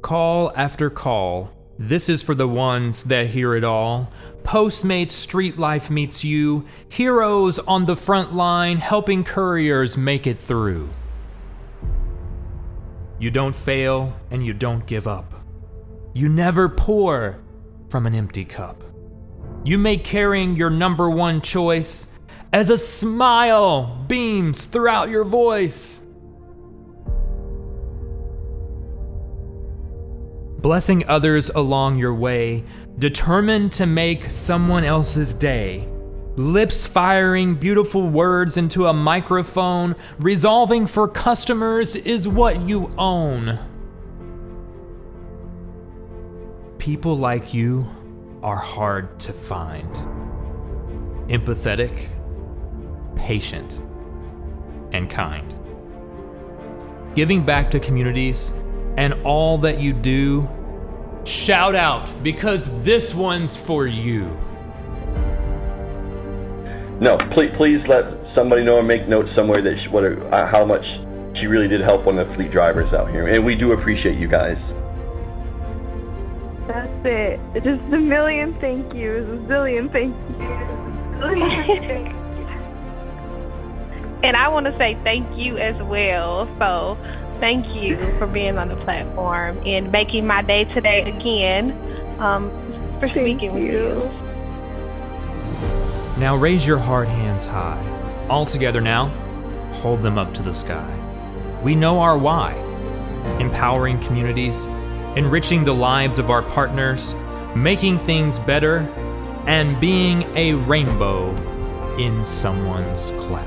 Call after call. This is for the ones that hear it all. Postmates Street Life meets you. Heroes on the front line helping couriers make it through. You don't fail and you don't give up. You never pour from an empty cup. You make caring your number one choice as a smile beams throughout your voice. Blessing others along your way, determined to make someone else's day. Lips firing beautiful words into a microphone, resolving for customers is what you own. People like you are hard to find. Empathetic, patient, and kind. Giving back to communities and all that you do, shout out because this one's for you. No, please let somebody know or make notes somewhere that how much she really did help one of the fleet drivers out here, and we do appreciate you guys. That's it. Just a million thank yous, a zillion thank yous. And I want to say thank you as well. So thank you for being on the platform and making my day today again, for speaking with you. Now raise your hard hands high. All together now, hold them up to the sky. We know our why. Empowering communities, enriching the lives of our partners, making things better, and being a rainbow in someone's cloud.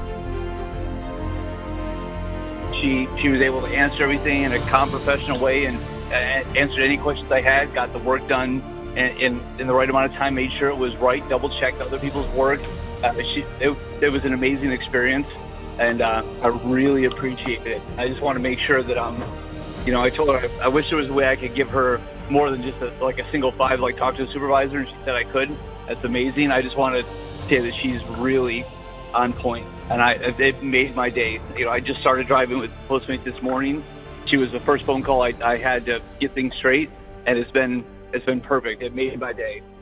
She was able to answer everything in a calm, professional way and answered any questions I had, got the work done in the right amount of time, made sure it was right, double-checked other people's work. It was an amazing experience, and I really appreciate it. I just want to make sure that I told her I wish there was a way I could give her more than just a single 5, like talk to the supervisor, and she said I could. That's amazing. I just want to say that she's really on point, and it made my day. I just started driving with Postmates this morning. She was the first phone call I had to get things straight, and it's been perfect. It made my day.